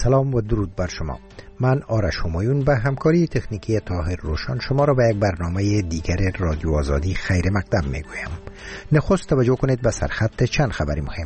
سلام و درود بر شما. من آرش همایون به همکاری تکنیکی طاهر روشن شما را به یک برنامه دیگر رادیو آزادی خیر مقدم میگویم. نخست توجه کنید به سرخط چند خبری مهم.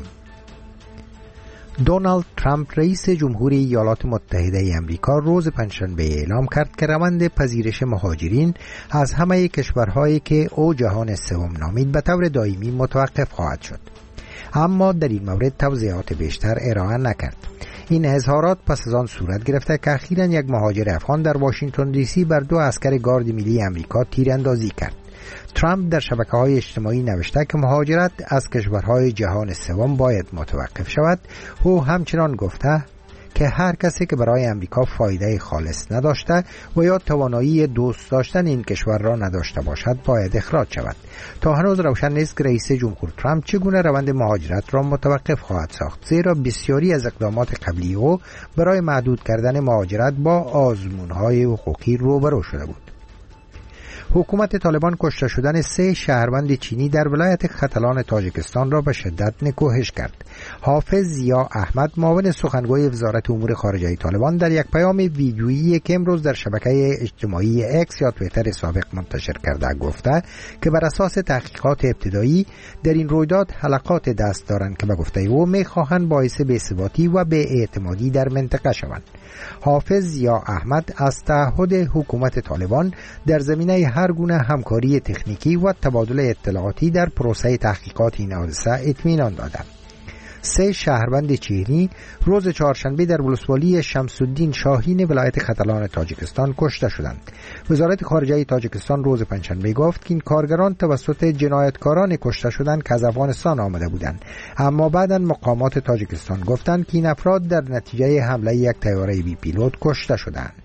دونالد ترامپ رئیس جمهوری ایالات متحده امریکا روز پنجشنبه اعلام کرد که روند پذیرش مهاجرین از همه کشورهایی که او جهان سوم نامید به طور دائمی متوقف خواهد شد، اما در این مورد توضیحات بیشتر ارائه نکرد. این اظهارات پس از آن صورت گرفته که اخیراً یک مهاجر افغان در واشنگتن دی سی بر 2 عسکر گارد ملی امریکا تیراندازی کرد. ترامپ در شبکه‌های اجتماعی نوشته که مهاجرت از کشورهای جهان سوم باید متوقف شود. او همچنان گفته که هر کسی که برای امریکا فایده خالص نداشته و یا توانایی دوست داشتن این کشور را نداشته باشد باید اخراج شود. تا هنوز روشن نیست که رئیس جمهور ترامپ چگونه روند مهاجرت را متوقف خواهد ساخت، زیرا بسیاری از اقدامات قبلی او برای محدود کردن مهاجرت با آزمون‌های حقوقی روبرو شده بود. حکومت طالبان کشته شدن 3 شهروند چینی در ولایت ختلان تاجیکستان را به شدت نکوهش کرد. حافظ ضیا احمد، معاون سخنگوی وزارت امور خارجه طالبان، در یک پیام ویدیویی که امروز در شبکه اجتماعی اکس یا توییتر سابق منتشر کرده گفته که بر اساس تحقیقات ابتدایی در این رویداد حلقات دست دارند که به گفته او می‌خواهند باعث بی‌ثباتی و بی‌اعتمادی در منطقه شوند. حافظ ضیا احمد از تعهد حکومت طالبان در زمینه هر گونه همکاری تکنیکی و تبادل اطلاعاتی در پروسه تحقیقات این حادثه اطمینان دادند. 3 شهروند چینی روز چهارشنبه در ولسوالی شمس الدین شاهین ولایت ختلان تاجیکستان کشته شدند. وزارت خارجه تاجیکستان روز پنجشنبه گفت که این کارگران توسط جنایتکاران کشته شدند که از افغانستان آمده بودند، اما بعداً مقامات تاجیکستان گفتند که این افراد در نتیجه حمله یک طیاره بی پیلوت کشته شدند.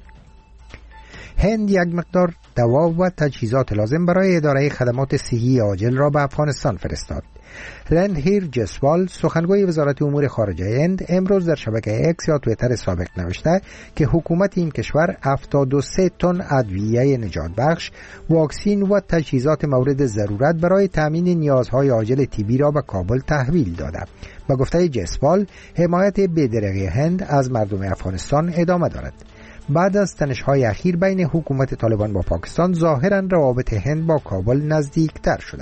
هند یک مقدار دوا و تجهیزات لازم برای اداره خدمات صحی عاجل را به افغانستان فرستاد. رندهیر جسوال، سخنگوی وزارت امور خارجه هند، امروز در شبکه اکس یا توییتر سابق نوشته که حکومت این کشور 73 تن ادویه نجات بخش، واکسین و تجهیزات مورد ضرورت برای تامین نیازهای عاجل طبی را به کابل تحویل داده. به گفته جسوال، حمایت بی‌درنگ هند از مردم افغانستان ادامه دارد. بعد از تنش‌های اخیر بین حکومت طالبان با پاکستان، ظاهراً روابط هند با کابل نزدیکتر شده.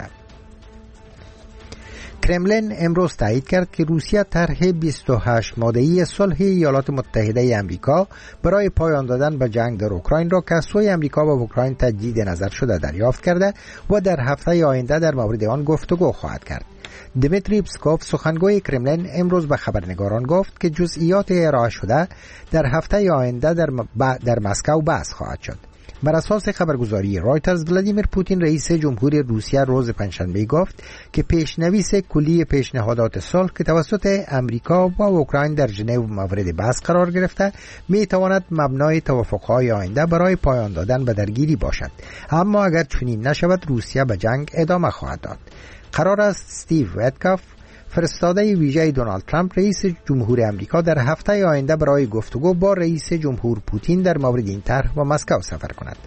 کرملین امروز تایید کرد که روسیه طرح 28 ماده‌ای صلح ایالات متحده امریکا برای پایان دادن به جنگ در اوکراین را که سوی امریکا و اوکراین تجدید نظر شده دریافت کرده و در هفته آینده در مورد آن گفتگو خواهد کرد. دمیتری پسکوف، سخنگوی کرملین، امروز به خبرنگاران گفت که جزئیات ارائه شده در هفته آینده در مسکو بحث خواهد شد. بر اساس خبرگزاری رایترز، ولادیمیر پوتین رئیس جمهوری روسیه روز پنجشنبه گفت که پیشنویس کلی پیشنهادات صلح که توسط امریکا و اوکراین در ژنو مورد بحث قرار گرفته می تواند مبنای توافق‌های آینده برای پایان دادن به درگیری باشد، اما اگر چنین نشود روسیه به جنگ ادامه خواهد داد. قرار است استیو ویتکاف، فرستاده ویژه دونالد ترامپ رئیس جمهور امریکا، در هفته آینده برای گفتگو با رئیس جمهور پوتین در مورد این طرح به مسکو سفر کند.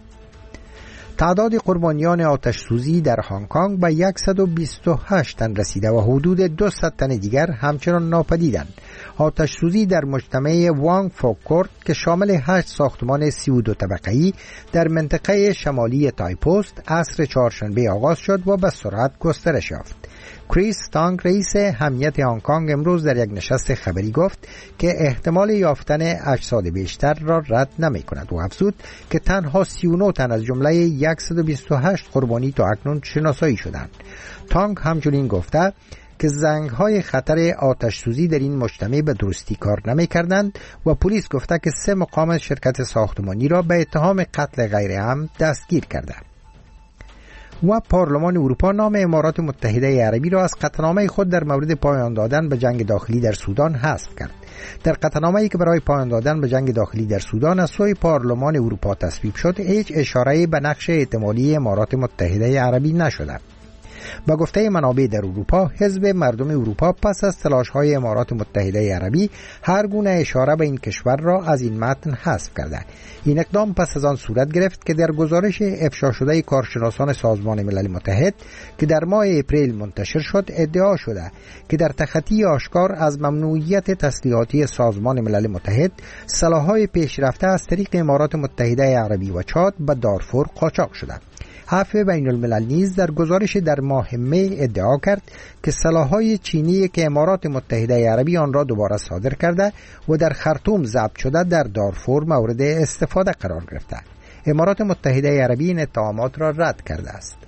تعداد قربانیان آتش سوزی در هنگ کنگ به 128 تن رسیده و حدود 200 تن دیگر همچنان ناپدیدند. آتش سوزی در مجتمع وانگ فوک کورت که شامل 8 ساختمان 32 طبقه‌ای در منطقه شمالی تایپوست عصر چهارشنبه آغاز شد و به سرعت گسترش یافت. کریس تانگ، رئیس حمیت هنگ کنگ، امروز در یک نشست خبری گفت که احتمال یافتن اجساد بیشتر را رد نمی کند و افزود که تنها 39 تن از جمله 128 قربانی تا اکنون شناسایی شدند. تانگ همچنین گفته که زنگ‌های خطر آتش سوزی در این مجتمع به درستی کار نمی‌کردند و پلیس گفته که 3 مقام شرکت ساختمانی را به اتهام قتل غیر عمد دستگیر کرده. و پارلمان اروپا نام امارات متحده عربی را از قطعنامه خود در مورد پایان دادن به جنگ داخلی در سودان حذف کرد. در قطعنامه‌ای که برای پایان دادن به جنگ داخلی در سودان از سوی پارلمان اروپا تصویب شد، هیچ اشاره‌ای به نقش احتمالی امارات متحده عربی نشده. با گفته منابع در اروپا، حزب مردم اروپا پس از تلاش‌های امارات متحده عربی هر گونه اشاره به این کشور را از این متن حذف کرده. این اقدام پس از آن صورت گرفت که در گزارش افشا شده کارشناسان سازمان ملل متحد که در ماه اپریل منتشر شد، ادعا شده که در تخطی آشکار از ممنوعیت تسلیحاتی سازمان ملل متحد سلاح‌های پیشرفته از طریق امارات متحده عربی و چاد به دارفور قاچاق شده. عفو بین الملل نیز در گزارش در ماه می ادعا کرد که سلاح‌های چینی که امارات متحده عربی آن را دوباره صادر کرده و در خرطوم ضبط شده در دارفور مورد استفاده قرار گرفته. امارات متحده عربی این اتهامات را رد کرده است.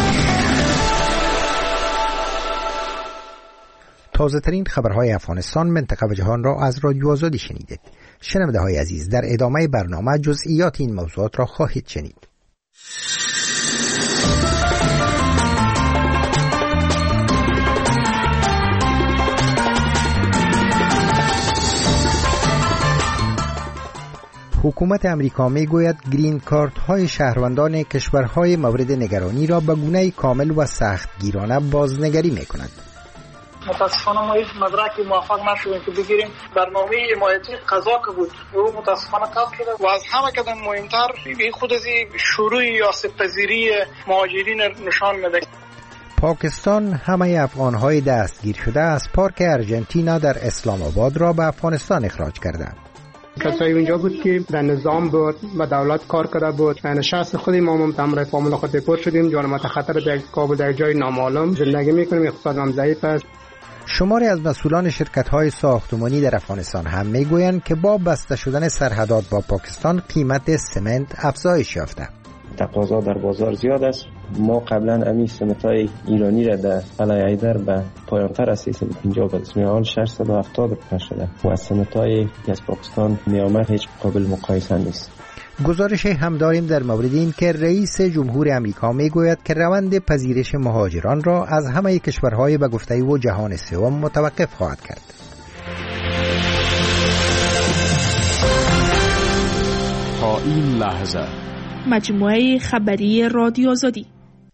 تازه ترین خبرهای افغانستان، منطقه و جهان را از رادیو آزادی شنیدید. شنونده های عزیز، در ادامه برنامه جزئیات این موضوعات را خواهید شنید. حکومت امریکا می گوید گرین کارت های شهروندان کشورهای مورد نگرانی را به گونه کامل و سختگیرانه بازنگری می کند. متاسفانه ما هیچ مدرکی موفق نشدیم که بگیریم. برنامه حمایتی قضا که بود او متاسفانه قطع شده و از همه که مهمتر خود از شروع آسیب‌پذیری مهاجرین نشان میده. پاکستان همه افغانهای دستگیر شده از پارک ارجنتینا در اسلام آباد را به افغانستان اخراج کرده. کسایی اونجا بود که در نظام بود و دولت کار کرده بود. نشست خود ما تمام فامیل خود دپورت شدیم. جان خطر در کابل در جای نامعلوم زندگی میکنیم. اقتصادم ضعیف است. شماری از مسئولان شرکت‌های ساختمانی در افغانستان هم میگویند که با بسته شدن سرحدات با پاکستان قیمت سمنت افزایش یافته. تقاضا در بازار زیاد است. ما قبلا امی سمنت‌های ایرانی را در قلعه حیدر به پایان‌تر از 350 به اسم حال 670 شده و سمنت‌های از پاکستان میآمد هیچ قابل مقایسه نیست. گزارش هم داریم در مورد این که رئیس جمهور امریکا میگوید که روند پذیرش مهاجران را از همه کشورهای به گفته او جهان سوم متوقف خواهد کرد. تا این لحظه مجموعه خبری رادیو آزادی.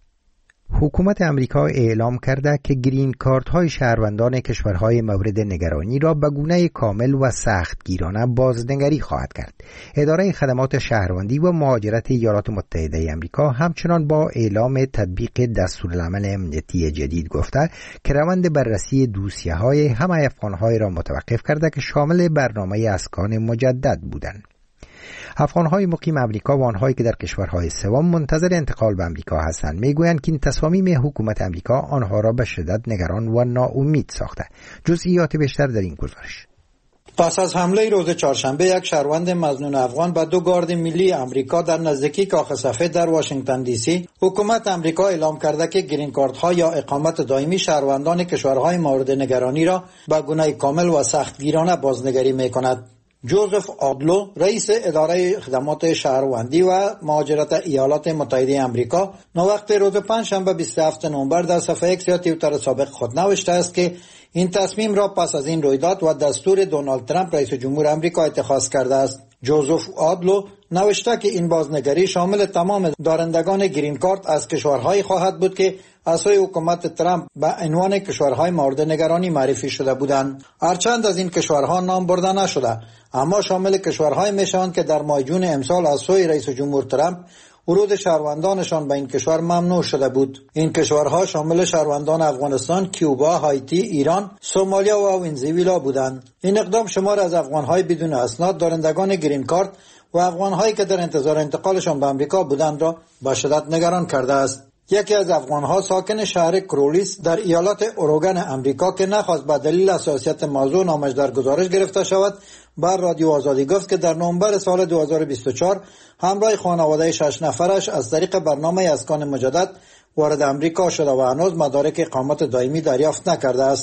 حکومت امریکا اعلام کرده که گرین کارت های شهروندان کشورهای مورد نگرانی را به گونه کامل و سختگیرانه بازنگری خواهد کرد. اداره خدمات شهروندی و مهاجرت ایالات متحده امریکا همچنان با اعلام تطبیق دستورالعمل امنیتی جدید گفته که روند بررسی دوسیه های همه افغانهای را متوقف کرده که شامل برنامه اسکان مجدد بودند. افغانهای مقیم امریکا و آنهایی که در کشورهای سوم منتظر انتقال به امریکا هستند میگویند که این تصامیم حکومت امریکا آنها را به شدت نگران و ناامید ساخته. جزئیات بیشتر در این گزارش. پس از حمله روز چهارشنبه یک شهروند مظنون افغان به 2 گارد ملی امریکا در نزدیکی کاخ سفید در واشنگتن دی سی، حکومت امریکا اعلام کرده که گرین کارت ها یا اقامت دائمی شهروندان کشورهای مورد نگرانی را به گونه کامل و سختگیرانه بازنگری می‌کند. جوزف آدلو، رئیس اداره خدمات شهروندی و مهاجرت ایالات متحده آمریکا، نووقت روز پنجشنبه 27 نوامبر در صفحه ایکس یا توییتر سابق خود نوشته است که این تصمیم را پس از این رویداد و دستور دونالد ترامپ رئیس جمهور آمریکا اتخاذ کرده است. جوزف آدلو نوشته که این بازنگری شامل تمام دارندگان گرین کارت از کشورهایی خواهد بود که از سوی حکومت ترامپ به عنوان کشورهای مورد نگرانی معرفی شده بودند. هرچند از این کشورها نام برده نشده، اما شامل کشورهای میشوند که در ماه جون امسال از سوی رئیس جمهور ترامپ ورود شهروندانشان به این کشور ممنوع شده بود. این کشورها شامل شهروندان افغانستان، کیوبا، هایتی، ایران، سومالیا و ونزوئلا بودند. این اقدام شمار از افغانهای بدون اسناد دارندگان گرین کارت و افغانهایی که در انتظار انتقالشان به آمریکا بودند را به شدت نگران کرده است. یکی از افغانها ساکن شهر کرولیس در ایالات اوروگن امریکا که نخواست به دلیل حساسیت موضوع نامش در گزارش گرفته شود، بر رادیو آزادی گفت که در نوامبر سال 2024 همراه خانواده 6 نفرش از طریق برنامه اسکان مجدد وارد امریکا شده و هنوز مدارک اقامت دائمی دریافت نکرده است.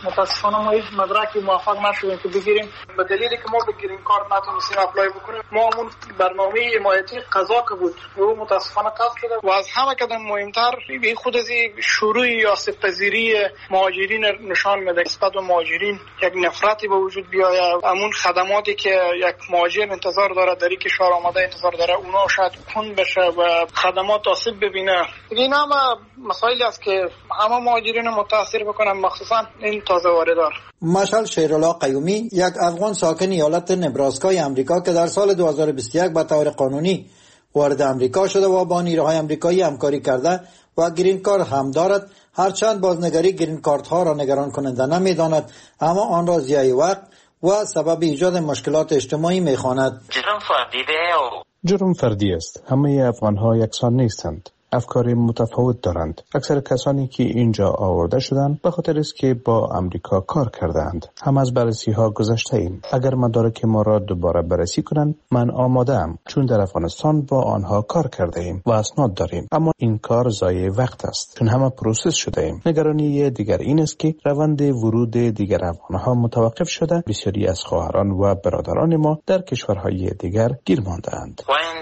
متاسفانه ما هیچ مدرکی موفق نشدیم که بگیریم. به دلیلی که ما به گرین کارت نتونستیم اپلای بکنیم. ما همون برنامه حمایتی قضا که بود او متاسفانه قطع شده و از همه که مهمتر به خود از شروع آسیب پذیری مهاجرین نشان میده. نسبت به مهاجرین یک نفرتی به وجود بیاید. همون خدماتی که یک مهاجر انتظار داره در این کشور آمده انتظار داره اونا شاید کند بشه و خدمات آسیب ببینه. این همه مسائلی است که همه مهاجرین متاثر بکنن، مخصوصا این تازه واردار. مشعل شیرالله قیومی، یک افغان ساکن ایالت نبراسکای امریکا که در سال 2021 به طور قانونی وارد امریکا شده و با نیروهای امریکایی همکاری کرده و گرین کارت هم دارد، هرچند بازنگری گرین کارت ها را نگران کننده نمیداند، اما آن را ضیاع وقت و سبب ایجاد مشکلات اجتماعی میخواند. جرم فردی است. همه افغان ها یکسان نیستند. افکار متفاوت دارند. اکثر کسانی که اینجا آورده شدند به خاطر است که با امریکا کار کردند. هم از بررسی ها گذشته ایم. اگر مدارک ما را دوباره بررسی کنند من آماده ام، چون در افغانستان با آنها کار کرده ایم و اسناد داریم. اما این کار ضایع وقت است چون همه پروسس شده ایم. نگرانی دیگر این است که روند ورود دیگر افغان ها متوقف شده. بسیاری از خواهران و برادران ما در کشورهای دیگر گیر مانده‌اند.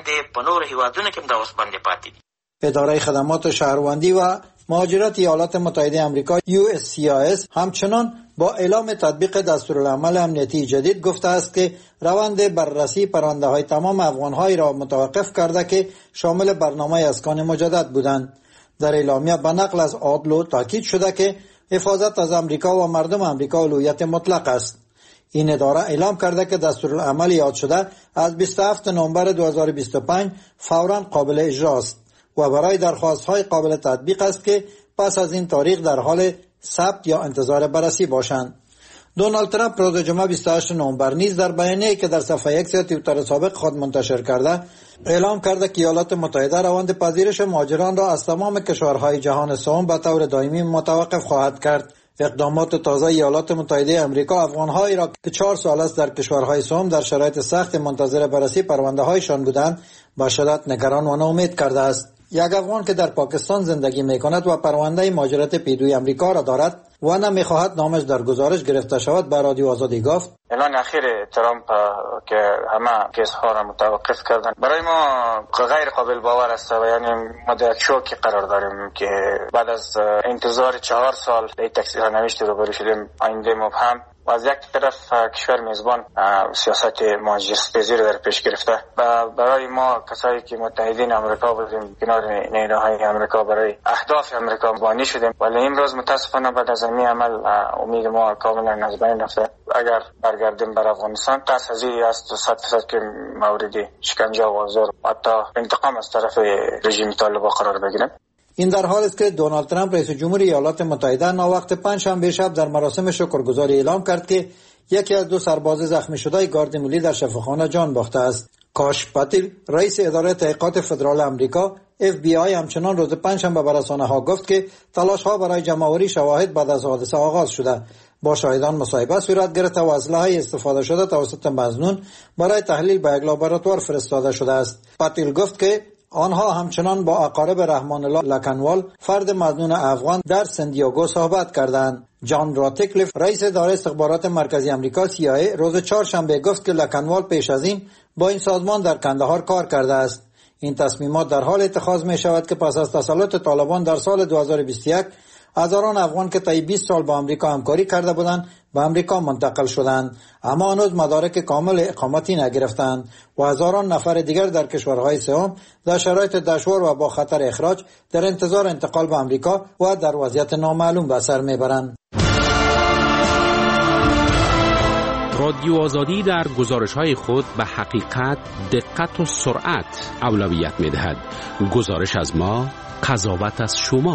اداره خدمات شهروندی و مهاجرت ایالات متحده آمریکا USCIS همچنان با اعلام تطبیق دستورالعمل امنیتی جدید گفته است که روند بررسی پرونده‌های تمام افغان‌هایی را متوقف کرده که شامل برنامه اسکان مجدد بودند. در اعلامیه به نقل از آدلو تاکید شده که حفاظت از امریکا و مردم امریکا اولویت مطلق است. این اداره اعلام کرده که دستورالعمل یاد شده از 27 نوامبر 2025 فوراً قابل اجرا است و برای درخواست‌های قابل تطبیق است که پس از این تاریخ در حال ثبت یا انتظار بررسی باشند. دونالد ترامپ روز جمعه 28 نوامبر نیز در بیانیه‌ای که در صفحه اکس توییتر سابق خود منتشر کرده اعلام کرده که ایالات متحده روند پذیرش مهاجران را از تمام کشورهای جهان سوم به طور دائمی متوقف خواهد کرد. اقدامات تازه ایالات متحده آمریکا افغان‌هایی را که 4 سال است در کشورهای سوم در شرایط سخت منتظر بررسی پرونده‌هایشان بودند به شدت نگران و ناامید کرده است. یک افغان که در پاکستان زندگی می‌کند و پرونده مهاجرت پیدوی آمریکا را دارد و نمی‌خواهد نامش در گزارش گرفته شود به رادیو آزادی گفت: اعلان اخیر ترامپ که همه کیس‌ها را متوقف کردن برای ما غیر قابل باور است و یعنی ما در شوکی قرار داریم که بعد از انتظار 4 سال به تکثیر نوشته روبرو شدیم. آینده مبهم و از یک طرف کشور میزبان سیاست مهاجرت‌پذیر در پیش گرفته و برای ما کسایی که متحدین آمریکا بودیم کنار نیروهای آمریکا برای اهداف آمریکا بانی شدیم، ولی امروز متاسفانه بعد از این عمل امید ما کاملا از بین رفته. اگر برگردیم بر افغانستان تصحیحی است 100% که موردی شکنجه و زور و حتی انتقام از طرف رژیم طالبان قرار بگیریم. این در حالی است که دونالد ترامپ رئیس جمهور ایالات متحده ناوقت پنجشنبه شب در مراسم شکرگزاری اعلام کرد که یکی از 2 سرباز زخمی شده گارد ملی در شفاخانه جان باخته است. کاش پاتیل رئیس اداره تحقیقات فدرال آمریکا FBI همچنان روز پنجشنبه به رسانه‌ها گفت که تلاش‌ها برای جمع‌آوری شواهد بعد از حادثه آغاز شده. با شاهدان مصاحبه صورت گرفته و اسلحه استفاده شده توسط مظنون برای تحلیل به یک لابراتوار فرستاده شده است. پاتیل گفت که آنها همچنان با اقارب رحمان الله لکنوال فرد مظنون افغان در سندیاگو صحبت کردند. جان راتکلیف رئیس اداره استخبارات مرکزی آمریکا CIA روز چهارشنبه گفت که لکنوال پیش از این با این سازمان در کندهار کار کرده است. این تصمیمات در حال اتخاذ می شود که پس از تسلط طالبان در سال 2021 هزاران افغان که طی 20 سال با آمریکا همکاری کرده بودند به آمریکا منتقل شدند، اما هنوز مدارک کامل اقامتی نگرفتند و هزاران نفر دیگر در کشورهای سوم در شرایط دشوار و با خطر اخراج در انتظار انتقال به آمریکا و در وضعیت نامعلوم به سر میبرند. رادیو آزادی در گزارش‌های خود به حقیقت، دقت و سرعت اولویت می‌دهد. گزارش از ما، قضاوت از شما.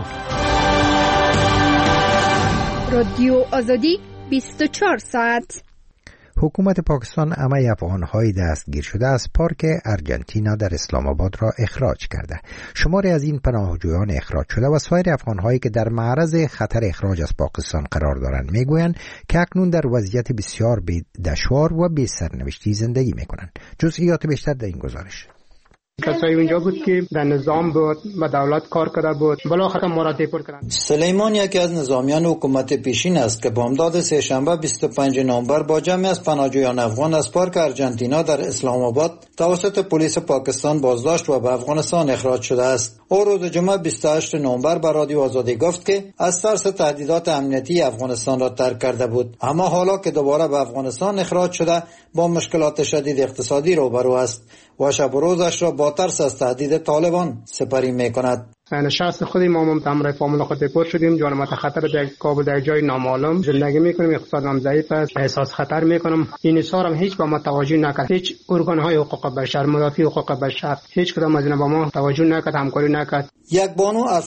رادیو آزادی 24 ساعت. حکومت پاکستان همه افغان‌های دستگیر شده از پارک ارجنتینا در اسلام آباد را اخراج کرده. شماری از این پناهجویان اخراج شده و سایر افغان‌هایی که در معرض خطر اخراج از پاکستان قرار دارند میگویند که اکنون در وضعیت بسیار دشوار و بی سرنوشتی زندگی میکنند. جزئیات بیشتر در این گزارش. کسایی اونجا بود که در نظام بود و دولت کار کرده بود، بالاخره مراتب پر کردند. سلیمان یکی از نظامیان حکومت پیشین است که بامداد سه‌شنبه 25 نوامبر با جمعی از پناهجویان افغان از پارک ارجنتینا در اسلام آباد توسط پلیس پاکستان بازداشت و به افغانستان اخراج شده است. او روز جمعه 28 نوامبر به رادیو آزادی گفت که از ترس تهدیدات امنیتی افغانستان را ترک کرده بود، اما حالا که دوباره به افغانستان اخراج شده با مشکلات شدید اقتصادی روبرو است و شب و روزش را با ترس از تهدید طالبان سپری می‌کند. شخص خودی ما همراه فامیل خود دپورت شدیم، جان ما خطر در کابل در جای نامعلوم زندگی میکنیم، اقتصادم ضعیف است، احساس خطر میکنم. این اظهارم هیچ با ما توجه نکرد، هیچ ارگان های حقوق بشر، مدافع حقوق بشر، هیچ کدام از اینا با ما توجه نکرد، همکاری نکرد. یک بانو